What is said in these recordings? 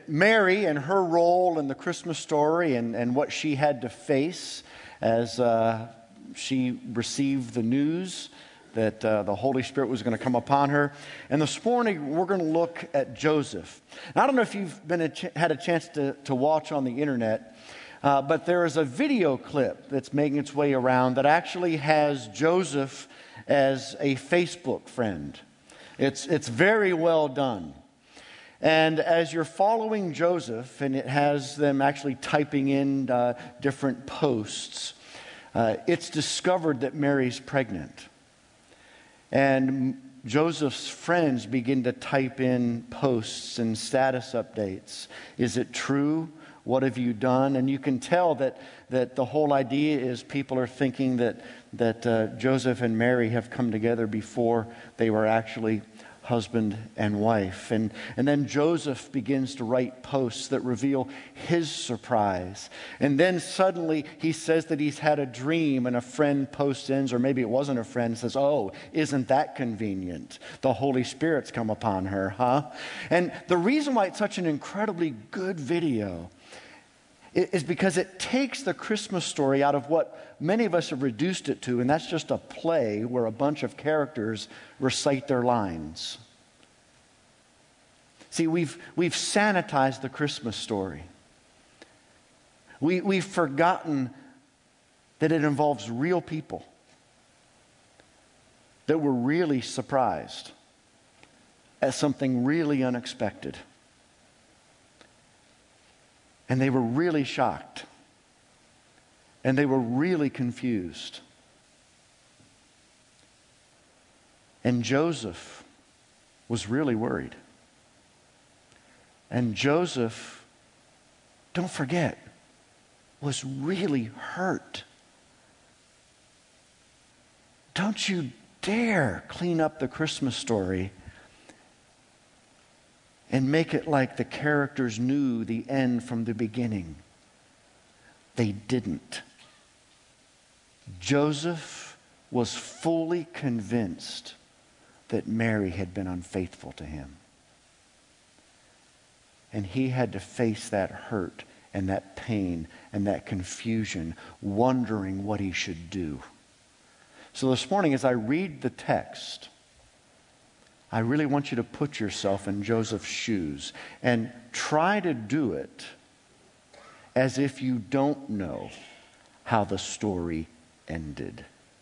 Mary and her role in the Christmas story and what she had to face as she received the news that the Holy Spirit was going to come upon her. And this morning, we're going to look at Joseph. Now, I don't know if you've had a chance to watch on the internet, but there is a video clip that's making its way around that actually has Joseph as a Facebook friend. It's very well done. And as you're following Joseph, and it has them actually typing in different posts, it's discovered that Mary's pregnant. And Joseph's friends begin to type in posts and status updates. Is it true? What have you done? And you can tell that the whole idea is people are thinking that Joseph and Mary have come together before they were actually husband and wife. And then Joseph begins to write posts that reveal his surprise. And then suddenly he says that he's had a dream, and a friend posts in, or maybe it wasn't a friend, says, "Oh, isn't that convenient? The Holy Spirit's come upon her, huh?" And the reason why it's such an incredibly good video is because it takes the Christmas story out of what many of us have reduced it to, and that's just a play where a bunch of characters recite their lines. See, we've sanitized the Christmas story. We've forgotten that it involves real people that were really surprised at something really unexpected. And they were really shocked. And they were really confused. And Joseph was really worried. And Joseph, don't forget, was really hurt. Don't you dare clean up the Christmas story and make it like the characters knew the end from the beginning. They didn't. Joseph was fully convinced that Mary had been unfaithful to him. And he had to face that hurt and that pain and that confusion, wondering what he should do. So this morning, as I read the text, I really want you to put yourself in Joseph's shoes and try to do it as if you don't know how the story ended.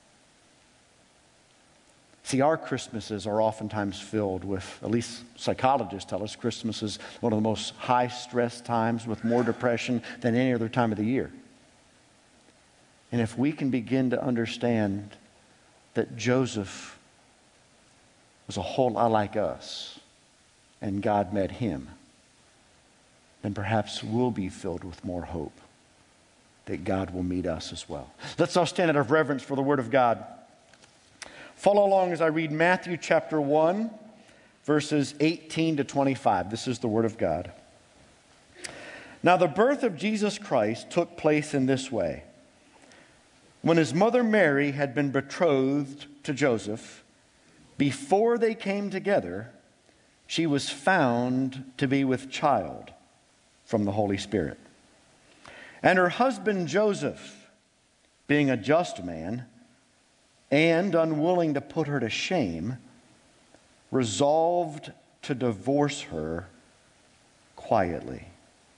See, our Christmases are oftentimes filled with, at least psychologists tell us, Christmas is one of the most high-stress times with more depression than any other time of the year. And if we can begin to understand that Joseph was a whole lot like us, and God met him, then perhaps we'll be filled with more hope that God will meet us as well. Let's all stand out of reverence for the Word of God. Follow along as I read Matthew chapter 1, verses 18 to 25. This is the Word of God. Now the birth of Jesus Christ took place in this way. When his mother Mary had been betrothed to Joseph, before they came together, she was found to be with child from the Holy Spirit. And her husband Joseph, being a just man and unwilling to put her to shame, resolved to divorce her quietly.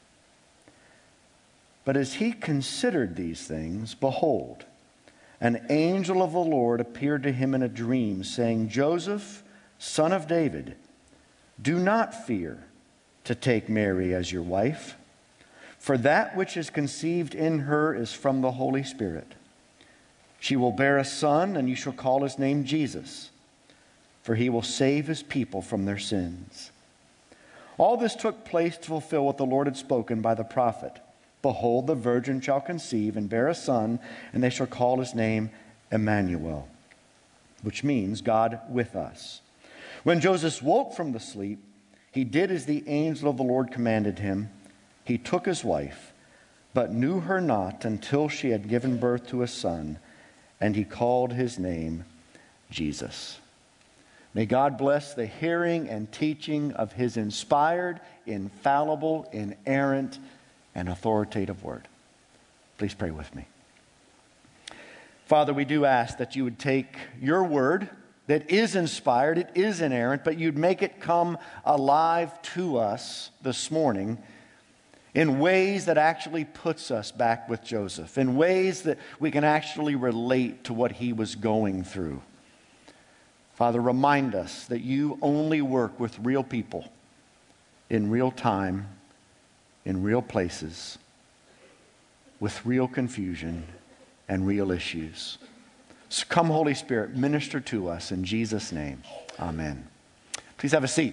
But as he considered these things, behold, an angel of the Lord appeared to him in a dream, saying, Joseph, son of David, do not fear to take Mary as your wife, for that which is conceived in her is from the Holy Spirit. She will bear a son, and you shall call his name Jesus, for he will save his people from their sins. All this took place to fulfill what the Lord had spoken by the prophet. Behold, the virgin shall conceive and bear a son, and they shall call his name Emmanuel, which means God with us. When Joseph woke from the sleep, he did as the angel of the Lord commanded him. He took his wife, but knew her not until she had given birth to a son, and he called his name Jesus. May God bless the hearing and teaching of His inspired, infallible, inerrant, and authoritative word. Please pray with me. Father, we do ask that you would take your word that is inspired, it is inerrant, but you'd make it come alive to us this morning in ways that actually puts us back with Joseph, in ways that we can actually relate to what he was going through. Father, remind us that you only work with real people in real time, in real places, with real confusion and real issues. So come, Holy Spirit, minister to us in Jesus' name. Amen. Please have a seat.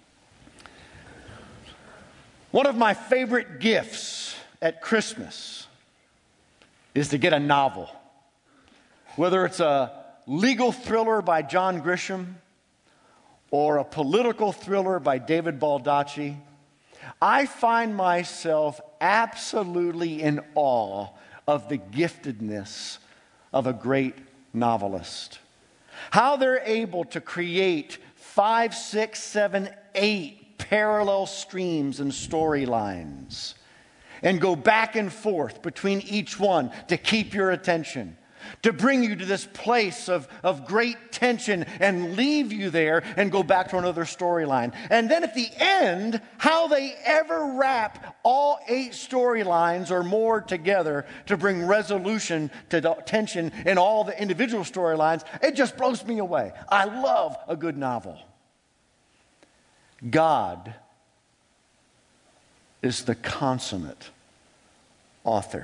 One of my favorite gifts at Christmas is to get a novel. Whether it's a legal thriller by John Grisham or a political thriller by David Baldacci, I find myself absolutely in awe of the giftedness of a great novelist. How they're able to create 5, 6, 7, 8 parallel streams and storylines and go back and forth between each one to keep your attention, to bring you to this place of great tension and leave you there and go back to another storyline. And then at the end, how they ever wrap all 8 storylines or more together to bring resolution to the tension in all the individual storylines, it just blows me away. I love a good novel. God is the consummate author.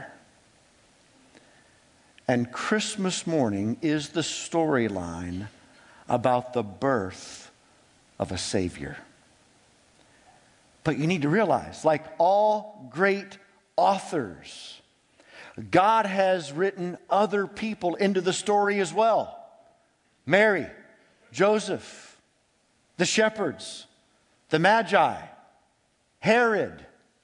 And Christmas morning is the storyline about the birth of a Savior. But you need to realize, like all great authors, God has written other people into the story as well. Mary, Joseph, the shepherds, the Magi, Herod.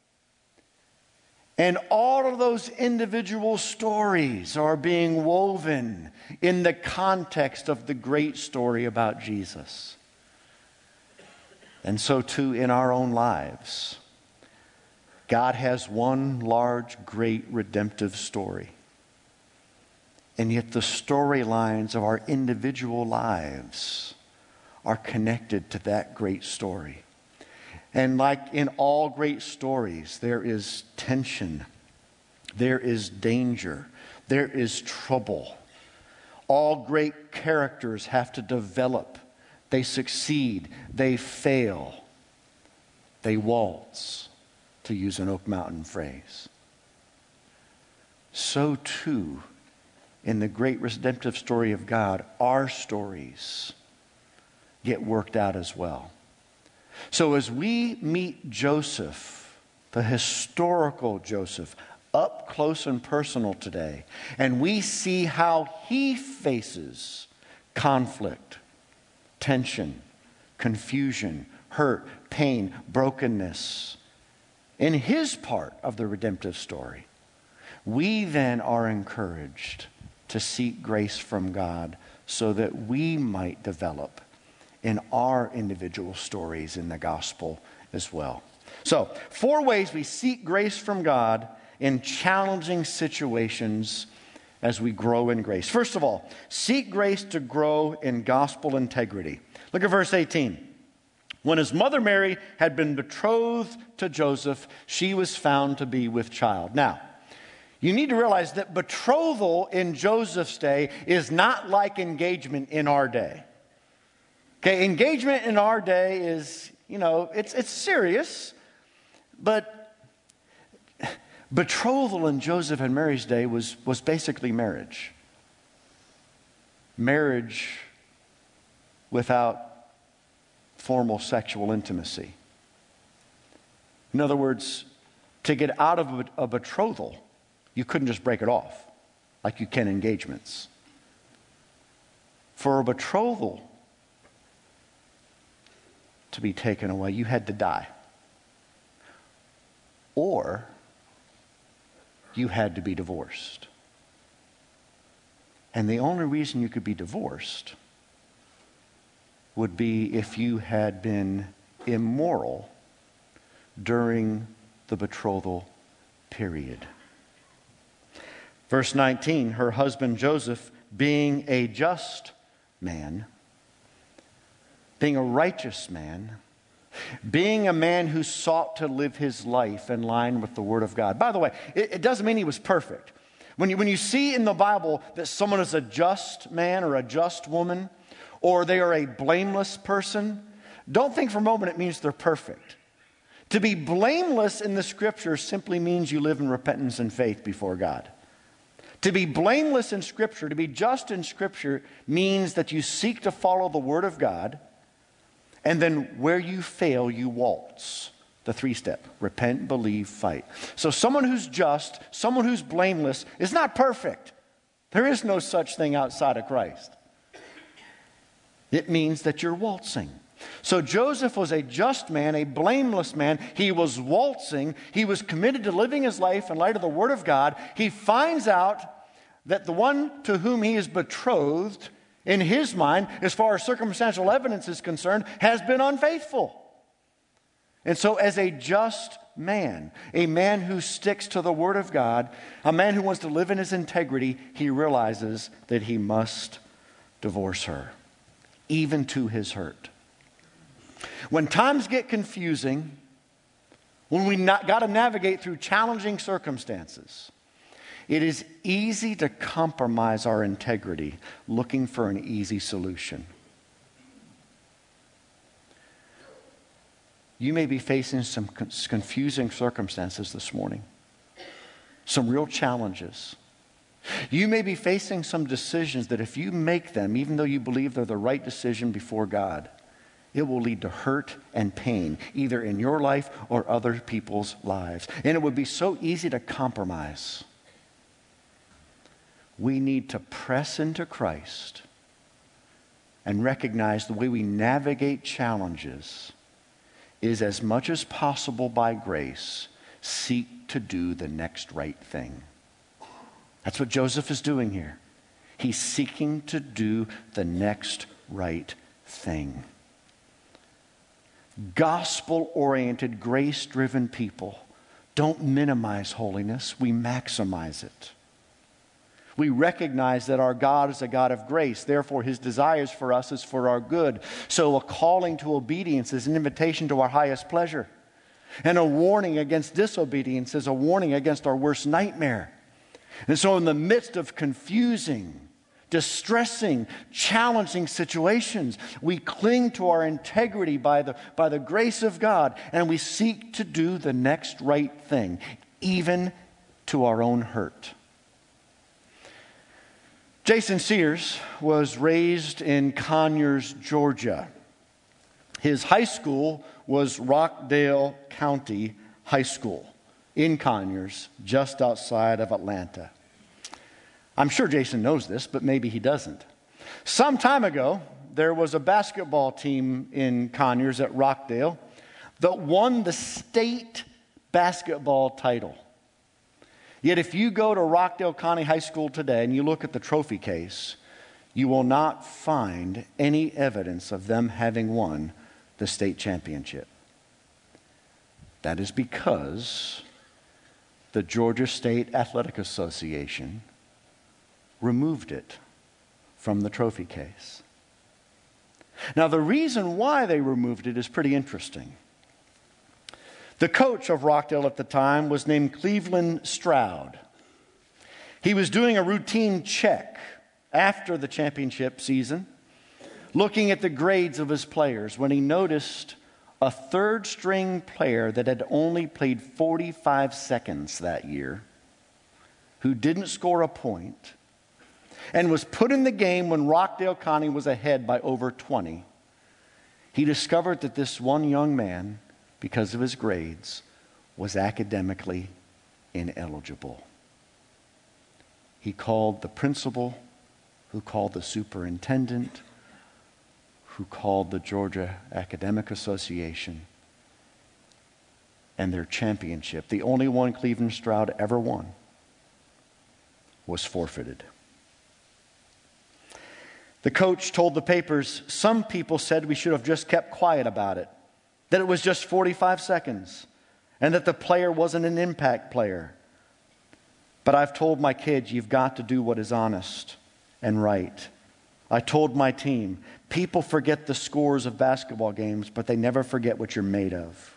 And all of those individual stories are being woven in the context of the great story about Jesus. And so too in our own lives, God has one large, great redemptive story. And yet the storylines of our individual lives are connected to that great story. And like in all great stories, there is tension, there is danger, there is trouble. All great characters have to develop. They succeed, they fail, they waltz, to use an Oak Mountain phrase. So too, in the great redemptive story of God, our stories get worked out as well. So as we meet Joseph, the historical Joseph, up close and personal today, and we see how he faces conflict, tension, confusion, hurt, pain, brokenness in his part of the redemptive story, we then are encouraged to seek grace from God so that we might develop in our individual stories in the gospel as well. So, 4 ways we seek grace from God in challenging situations as we grow in grace. First of all, seek grace to grow in gospel integrity. Look at verse 18. When his mother Mary had been betrothed to Joseph, she was found to be with child. Now, you need to realize that betrothal in Joseph's day is not like engagement in our day. Okay, engagement in our day is, it's serious, but betrothal in Joseph and Mary's day was basically marriage. Marriage without formal sexual intimacy. In other words, to get out of a betrothal, you couldn't just break it off like you can engagements. For a betrothal to be taken away, you had to die. Or you had to be divorced. And the only reason you could be divorced would be if you had been immoral during the betrothal period. Verse 19, her husband Joseph, being a just man, being a righteous man, being a man who sought to live his life in line with the Word of God. By the way, it doesn't mean he was perfect. When you see in the Bible that someone is a just man or a just woman, or they are a blameless person, don't think for a moment it means they're perfect. To be blameless in the Scripture simply means you live in repentance and faith before God. To be blameless in Scripture, to be just in Scripture, means that you seek to follow the Word of God, and then where you fail, you waltz. The 3-step: repent, believe, fight. So someone who's just, someone who's blameless, is not perfect. There is no such thing outside of Christ. It means that you're waltzing. So Joseph was a just man, a blameless man. He was waltzing. He was committed to living his life in light of the Word of God. He finds out that the one to whom he is betrothed, in his mind, as far as circumstantial evidence is concerned, has been unfaithful. And so as a just man, a man who sticks to the Word of God, a man who wants to live in his integrity, he realizes that he must divorce her, even to his hurt. When times get confusing, when we got to navigate through challenging circumstances, it is easy to compromise our integrity looking for an easy solution. You may be facing some confusing circumstances this morning, some real challenges. You may be facing some decisions that if you make them, even though you believe they're the right decision before God, it will lead to hurt and pain, either in your life or other people's lives. And it would be so easy to compromise. We need to press into Christ and recognize the way we navigate challenges is, as much as possible by grace, seek to do the next right thing. That's what Joseph is doing here. He's seeking to do the next right thing. Gospel-oriented, grace-driven people don't minimize holiness, we maximize it. We recognize that our God is a God of grace. Therefore, His desires for us is for our good. So a calling to obedience is an invitation to our highest pleasure. And a warning against disobedience is a warning against our worst nightmare. And so in the midst of confusing, distressing, challenging situations, we cling to our integrity by the grace of God, and we seek to do the next right thing, even to our own hurt. Jason Sears was raised in Conyers, Georgia. His high school was Rockdale County High School in Conyers, just outside of Atlanta. I'm sure Jason knows this, but maybe he doesn't. Some time ago, there was a basketball team in Conyers at Rockdale that won the state basketball title. Yet if you go to Rockdale County High School today and you look at the trophy case, you will not find any evidence of them having won the state championship. That is because the Georgia State Athletic Association removed it from the trophy case. Now, the reason why they removed it is pretty interesting. The coach of Rockdale at the time was named Cleveland Stroud. He was doing a routine check after the championship season, looking at the grades of his players, when he noticed a third-string player that had only played 45 seconds that year, who didn't score a point, and was put in the game when Rockdale County was ahead by over 20. He discovered that this one young man, because of his grades, was academically ineligible. He called the principal, who called the superintendent, who called the Georgia Academic Association, and their championship, the only one Cleveland Stroud ever won, was forfeited. The coach told the papers, some people said we should have just kept quiet about it, that it was just 45 seconds, and that the player wasn't an impact player. But I've told my kids, you've got to do what is honest and right. I told my team, people forget the scores of basketball games, but they never forget what you're made of.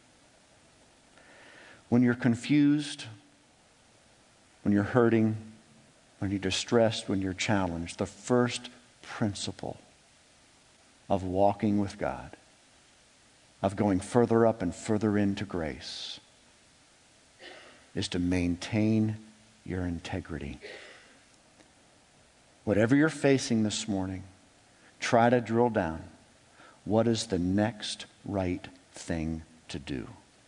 When you're confused, when you're hurting, when you're distressed, when you're challenged, the first principle of walking with God, of going further up and further into grace, is to maintain your integrity. Whatever you're facing this morning, try to drill down. What is the next right thing to do?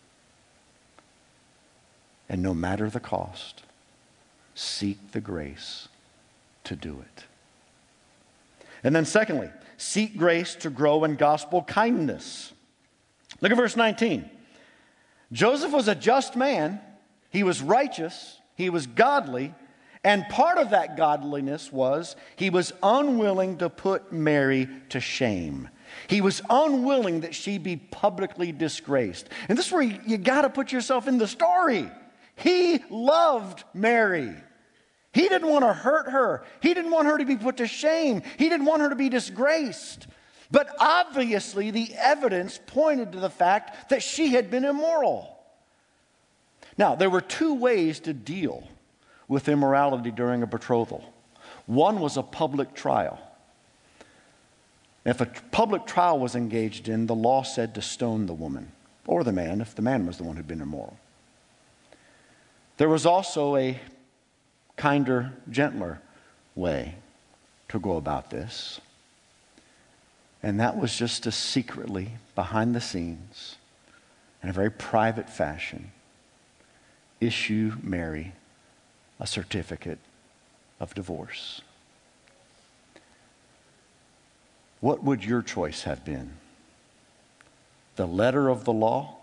And no matter the cost, seek the grace to do it. And then secondly, seek grace to grow in gospel kindness. Look at verse 19. Joseph was a just man. He was righteous. He was godly. And part of that godliness was he was unwilling to put Mary to shame. He was unwilling that she be publicly disgraced. And this is where you got to put yourself in the story. He loved Mary. He didn't want to hurt her. He didn't want her to be put to shame. He didn't want her to be disgraced. But obviously the evidence pointed to the fact that she had been immoral. Now, there were two ways to deal with immorality during a betrothal. One was a public trial. If a public trial was engaged in, the law said to stone the woman or the man if the man was the one who'd been immoral. There was also a kinder, gentler way to go about this. And that was just to secretly, behind the scenes, in a very private fashion, issue Mary a certificate of divorce. What would your choice have been? The letter of the law?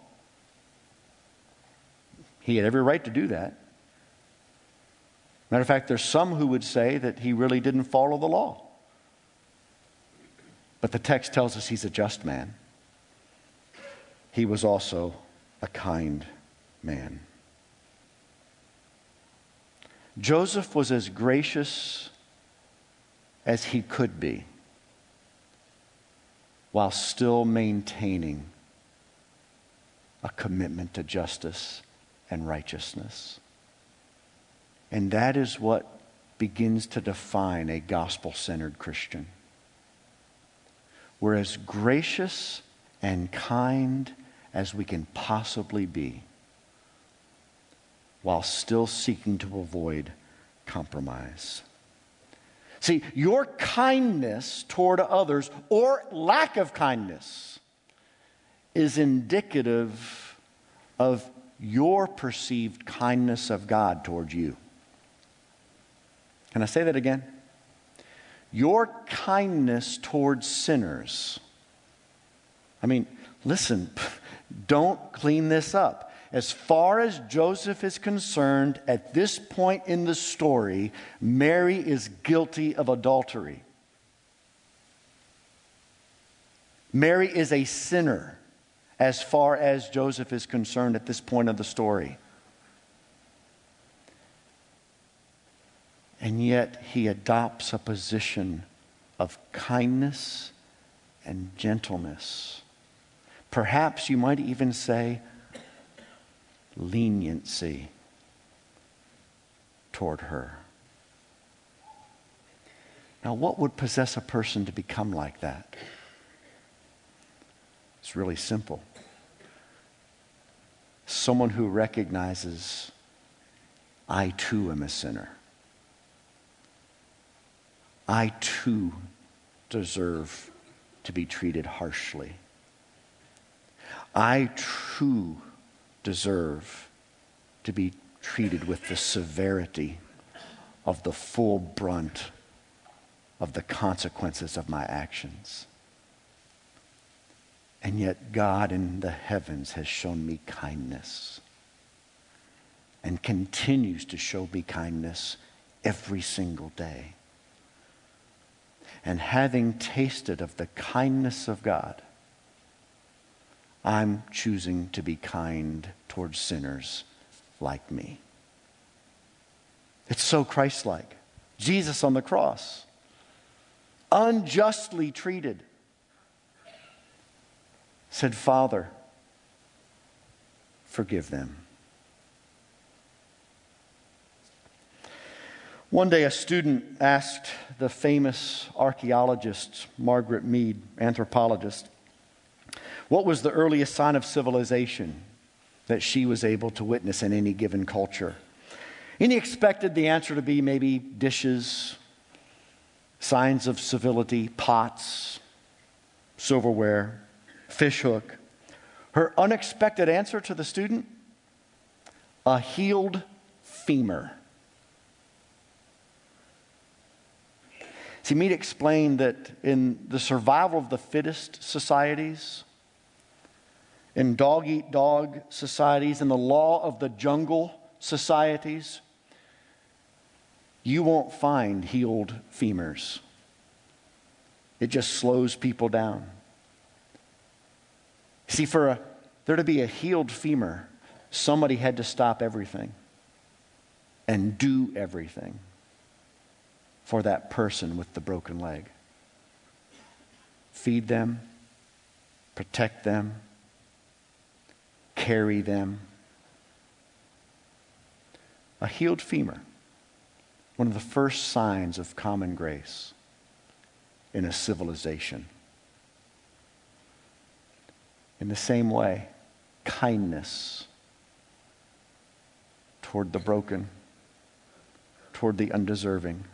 He had every right to do that. Matter of fact, there's some who would say that he really didn't follow the law. But the text tells us he's a just man. He was also a kind man. Joseph was as gracious as he could be while still maintaining a commitment to justice and righteousness. And that is what begins to define a gospel-centered Christian. We're as gracious and kind as we can possibly be, while still seeking to avoid compromise. See, your kindness toward others, or lack of kindness, is indicative of your perceived kindness of God toward you. Can I say that again? Your kindness towards sinners. I mean, listen, don't clean this up. As far as Joseph is concerned, at this point in the story, Mary is guilty of adultery. Mary is a sinner as far as Joseph is concerned at this point of the story. And yet he adopts a position of kindness and gentleness. Perhaps you might even say leniency toward her. Now, what would possess a person to become like that? It's really simple. Someone who recognizes, I too am a sinner. I too deserve to be treated harshly. I too deserve to be treated with the severity of the full brunt of the consequences of my actions. And yet God in the heavens has shown me kindness and continues to show me kindness every single day. And having tasted of the kindness of God, I'm choosing to be kind towards sinners like me. It's so Christ-like. Jesus on the cross, unjustly treated, said, Father, forgive them. One day a student asked the famous archaeologist, Margaret Mead, anthropologist, what was the earliest sign of civilization that she was able to witness in any given culture? And he expected the answer to be maybe dishes, signs of civility, pots, silverware, fish hook. Her unexpected answer to the student, a healed femur. See, Mead explained that in the survival of the fittest societies, in dog-eat-dog societies, in the law of the jungle societies, you won't find healed femurs. It just slows people down. See, for there to be a healed femur, somebody had to stop everything and do everything for that person with the broken leg. Feed them, protect them, carry them. A healed femur, one of the first signs of common grace in a civilization. In the same way, kindness toward the broken, toward the undeserving,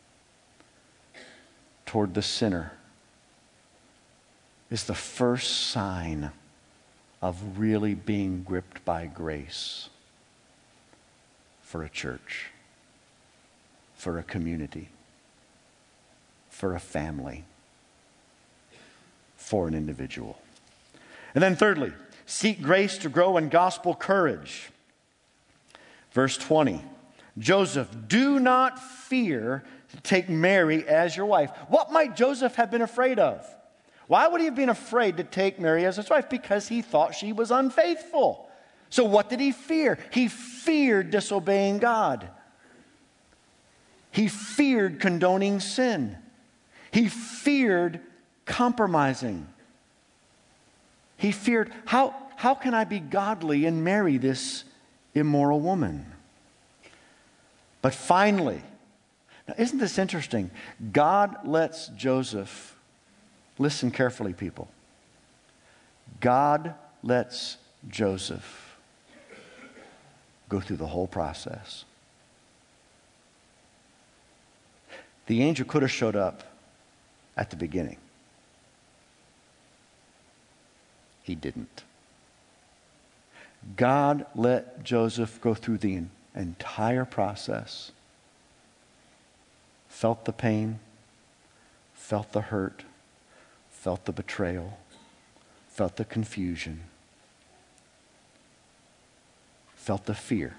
toward the sinner is the first sign of really being gripped by grace for a church, for a community, for a family, for an individual. And then thirdly, seek grace to grow in gospel courage. Verse 20, Joseph, do not fear to take Mary as your wife. What might Joseph have been afraid of? Why would he have been afraid to take Mary as his wife? Because he thought she was unfaithful. So what did he fear? He feared disobeying God. He feared condoning sin. He feared compromising. He feared, how can I be godly and marry this immoral woman? But finally, now isn't this interesting? God lets Joseph, listen carefully, people. God lets Joseph go through the whole process. The angel could have showed up at the beginning. He didn't. God let Joseph go through the entire process. Felt the pain, felt the hurt, felt the betrayal, felt the confusion, felt the fear.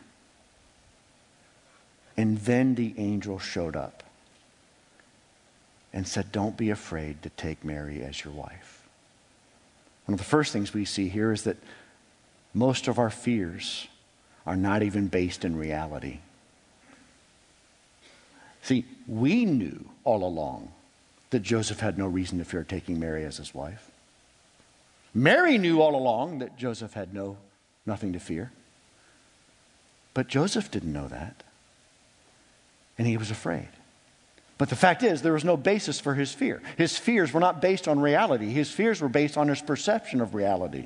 And then the angel showed up and said, don't be afraid to take Mary as your wife. One of the first things we see here is that most of our fears are not even based in reality. See, we knew all along that Joseph had no reason to fear taking Mary as his wife. Mary knew all along that Joseph had nothing to fear. But Joseph didn't know that. And he was afraid. But the fact is, there was no basis for his fear. His fears were not based on reality. His fears were based on his perception of reality.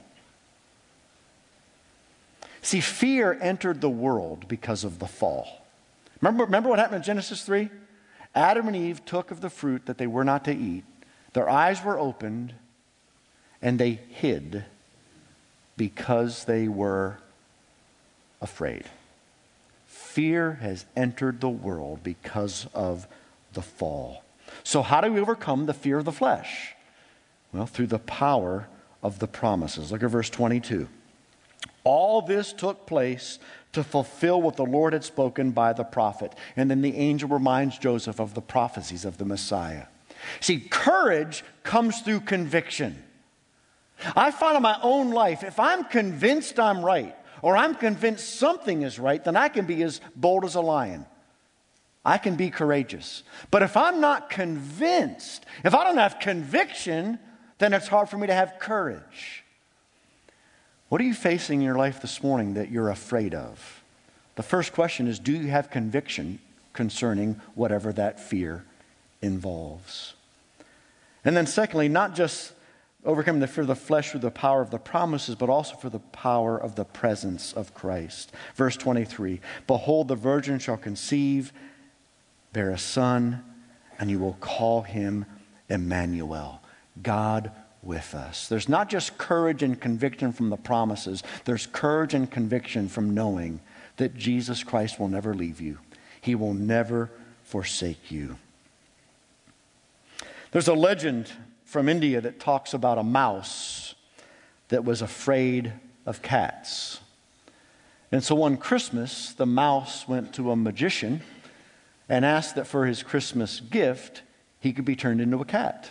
See, fear entered the world because of the fall. Remember what happened in Genesis 3? Adam and Eve took of the fruit that they were not to eat. Their eyes were opened, and they hid because they were afraid. Fear has entered the world because of the fall. So how do we overcome the fear of the flesh? Well, through the power of the promises. Look at verse 22. All this took place to fulfill what the Lord had spoken by the prophet. And then the angel reminds Joseph of the prophecies of the Messiah. See, courage comes through conviction. I find in my own life, if I'm convinced I'm right, or I'm convinced something is right, then I can be as bold as a lion. I can be courageous. But if I'm not convinced, if I don't have conviction, then it's hard for me to have courage. What are you facing in your life this morning that you're afraid of? The first question is, do you have conviction concerning whatever that fear involves? And then secondly, not just overcoming the fear of the flesh through the power of the promises, but also for the power of the presence of Christ. Verse 23, behold, the virgin shall conceive, bear a son, and you will call him Emmanuel, God with us. There's not just courage and conviction from the promises. There's courage and conviction from knowing that Jesus Christ will never leave you. He will never forsake you. There's a legend from India that talks about a mouse that was afraid of cats. And so one Christmas, the mouse went to a magician and asked that for his Christmas gift, he could be turned into a cat.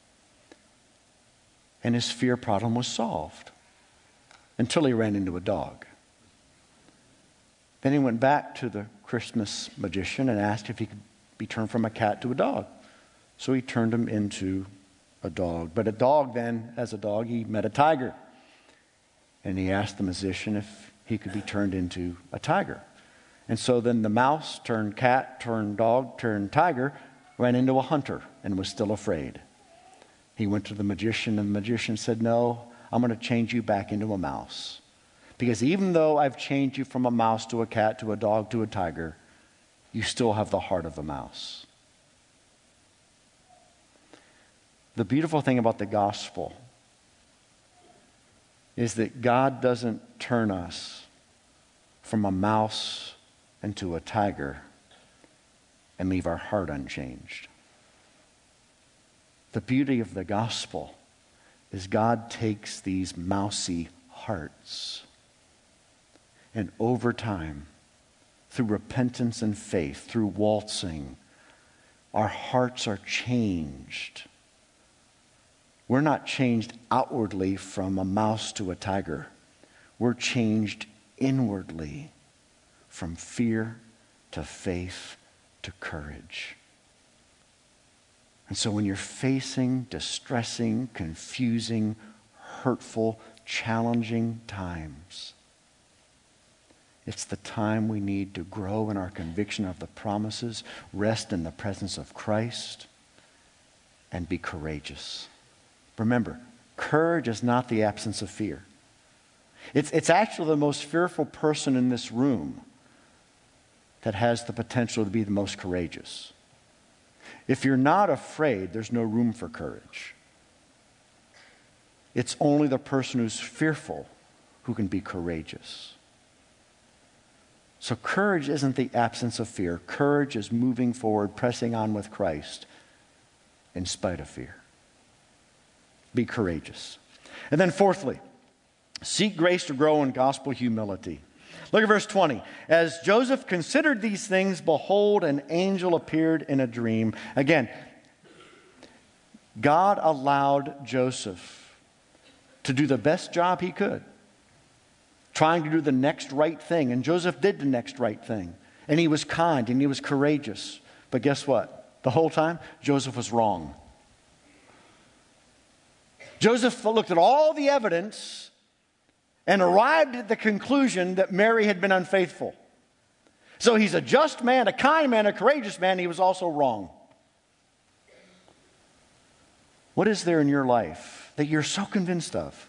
And his fear problem was solved until he ran into a dog. Then he went back to the Christmas magician and asked if he could be turned from a cat to a dog. So he turned him into a dog. But a dog then, as a dog, he met a tiger. And he asked the magician if he could be turned into a tiger. And so then the mouse turned cat, turned dog, turned tiger, ran into a hunter and was still afraid. He went to the magician, and the magician said, no, I'm going to change you back into a mouse. Because even though I've changed you from a mouse to a cat to a dog to a tiger, you still have the heart of a mouse. The beautiful thing about the gospel is that God doesn't turn us from a mouse into a tiger and leave our heart unchanged. The beauty of the gospel is God takes these mousy hearts, and over time, through repentance and faith, through waltzing, our hearts are changed. We're not changed outwardly from a mouse to a tiger. We're changed inwardly from fear to faith to courage. And so when you're facing distressing, confusing, hurtful, challenging times, it's the time we need to grow in our conviction of the promises, rest in the presence of Christ, and be courageous. Remember, courage is not the absence of fear. It's actually the most fearful person in this room that has the potential to be the most courageous. If you're not afraid, there's no room for courage. It's only the person who's fearful who can be courageous. So courage isn't the absence of fear. Courage is moving forward, pressing on with Christ in spite of fear. Be courageous. And then fourthly, seek grace to grow in gospel humility. Look at verse 20. As Joseph considered these things, behold, an angel appeared in a dream. Again, God allowed Joseph to do the best job he could, trying to do the next right thing. And Joseph did the next right thing. And he was kind and he was courageous. But guess what? The whole time, Joseph was wrong. Joseph looked at all the evidence and arrived at the conclusion that Mary had been unfaithful. So he's a just man, a kind man, a courageous man. He was also wrong. What is there in your life that you're so convinced of?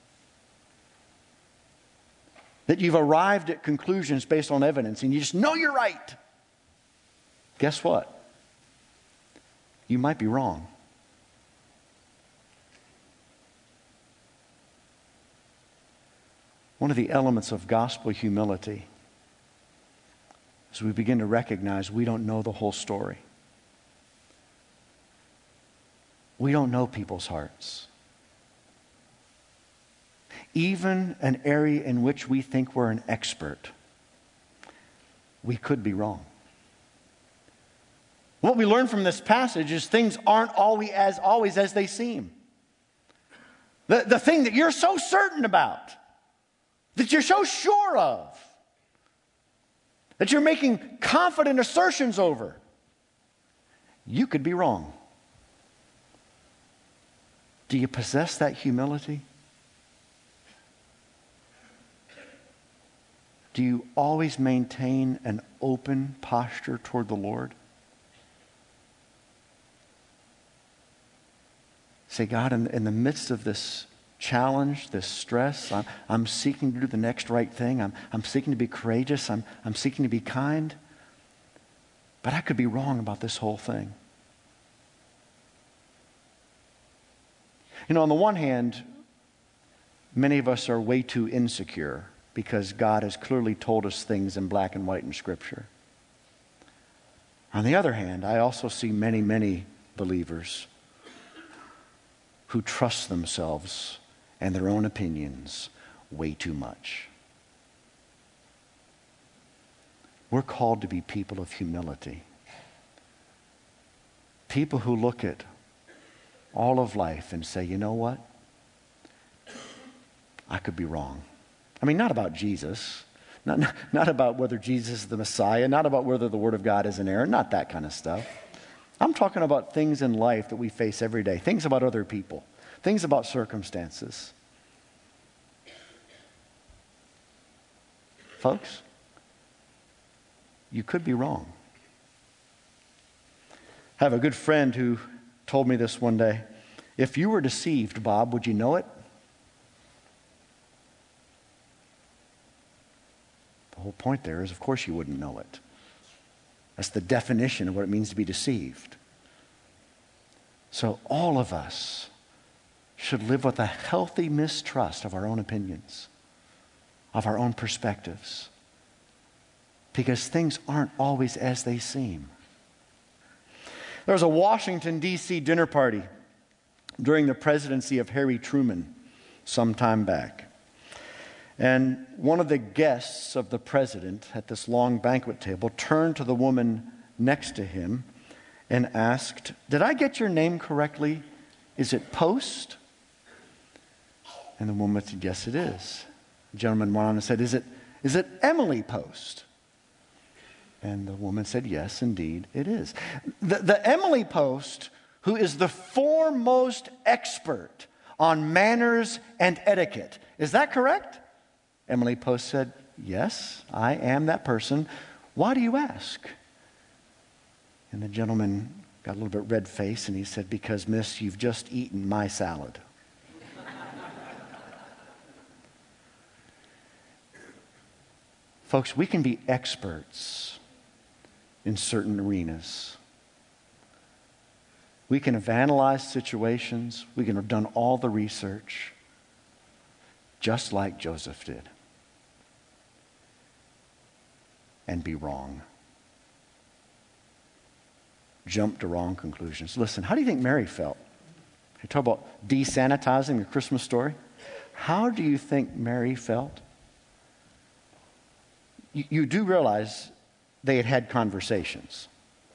That you've arrived at conclusions based on evidence and you just know you're right. Guess what? You might be wrong. One of the elements of gospel humility is we begin to recognize we don't know the whole story. We don't know people's hearts. Even an area in which we think we're an expert, we could be wrong. What we learn from this passage is things aren't always as they seem. The thing that you're so certain about, that you're so sure of, that you're making confident assertions over, you could be wrong. Do you possess that humility? Do you always maintain an open posture toward the Lord? Say, God, in the midst of this challenge, this stress, I'm seeking to do the next right thing. I'm seeking to be courageous. I'm seeking to be kind. But I could be wrong about this whole thing. You know, on the one hand, many of us are way too insecure because God has clearly told us things in black and white in Scripture. On the other hand, I also see many, many believers who trust themselves and their own opinions way too much. We're called to be people of humility. People who look at all of life and say, you know what? I could be wrong. I mean, not about Jesus. Not about whether Jesus is the Messiah. Not about whether the Word of God is inerrant. Not that kind of stuff. I'm talking about things in life that we face every day. Things about other people. Things about circumstances. Folks, you could be wrong. I have a good friend who told me this one day. If you were deceived, Bob, would you know it? The whole point there is, of course, you wouldn't know it. That's the definition of what it means to be deceived. So all of us should live with a healthy mistrust of our own opinions, of our own perspectives, because things aren't always as they seem. There was a Washington, D.C. dinner party during the presidency of Harry Truman some time back. And one of the guests of the president at this long banquet table turned to the woman next to him and asked, "Did I get your name correctly? Is it Post?" And the woman said, "Yes, it is." The gentleman went on and said, Is it Emily Post?" And the woman said, "Yes, indeed, it is." The Emily Post, who is the foremost expert on manners and etiquette. Is that correct? Emily Post said, "Yes, I am that person. Why do you ask?" And the gentleman got a little bit red-faced and he said, "Because, miss, you've just eaten my salad." Folks, we can be experts in certain arenas. We can have analyzed situations. We can have done all the research, just like Joseph did, and be wrong. Jump to wrong conclusions. Listen, how do you think Mary felt? You talk about desanitizing the Christmas story. How do you think Mary felt? You do realize they had had conversations.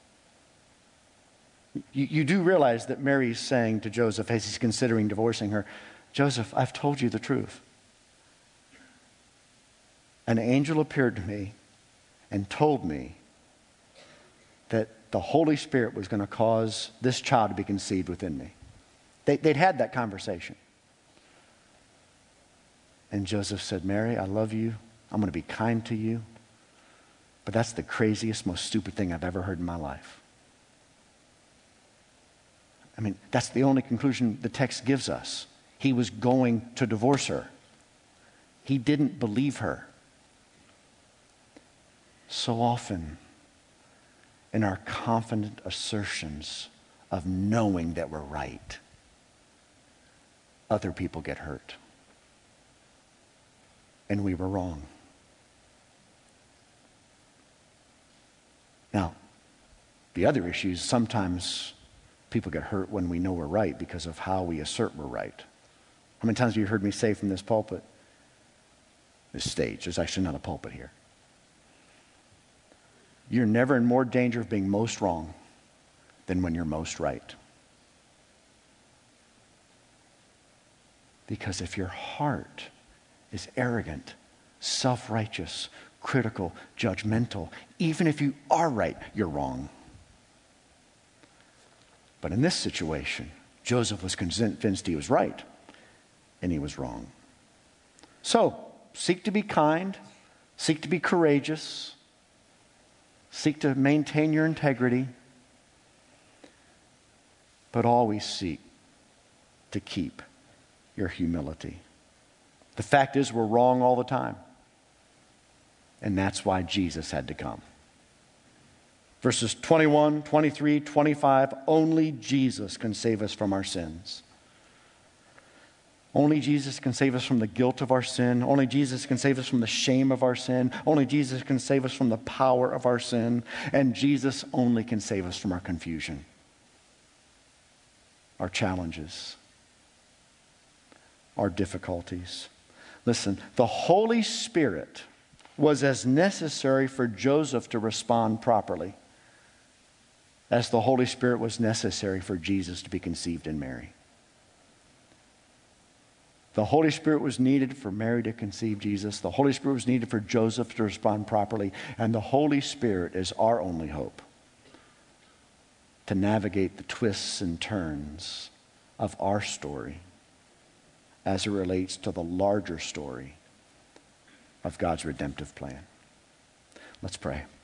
You do realize that Mary's saying to Joseph as he's considering divorcing her, "Joseph, I've told you the truth. An angel appeared to me and told me that the Holy Spirit was going to cause this child to be conceived within me." They'd had that conversation. And Joseph said, "Mary, I love you. I'm going to be kind to you. But that's the craziest, most stupid thing I've ever heard in my life." I mean, that's the only conclusion the text gives us. He was going to divorce her. He didn't believe her. So often, in our confident assertions of knowing that we're right, other people get hurt. And we were wrong. Now, the other issue is sometimes people get hurt when we know we're right because of how we assert we're right. How many times have you heard me say from this pulpit, this stage, there's actually not a pulpit here, you're never in more danger of being most wrong than when you're most right. Because if your heart is arrogant, self-righteous, critical, judgmental, even if you are right, you're wrong. But in this situation, Joseph was convinced he was right, and he was wrong. So, seek to be kind, seek to be courageous, seek to maintain your integrity, but always seek to keep your humility. The fact is, we're wrong all the time. And that's why Jesus had to come. Verses 21, 23, 25, only Jesus can save us from our sins. Only Jesus can save us from the guilt of our sin. Only Jesus can save us from the shame of our sin. Only Jesus can save us from the power of our sin. And Jesus only can save us from our confusion, our challenges, our difficulties. Listen, the Holy Spirit was as necessary for Joseph to respond properly as the Holy Spirit was necessary for Jesus to be conceived in Mary. The Holy Spirit was needed for Mary to conceive Jesus. The Holy Spirit was needed for Joseph to respond properly. And the Holy Spirit is our only hope to navigate the twists and turns of our story as it relates to the larger story of God's redemptive plan. Let's pray.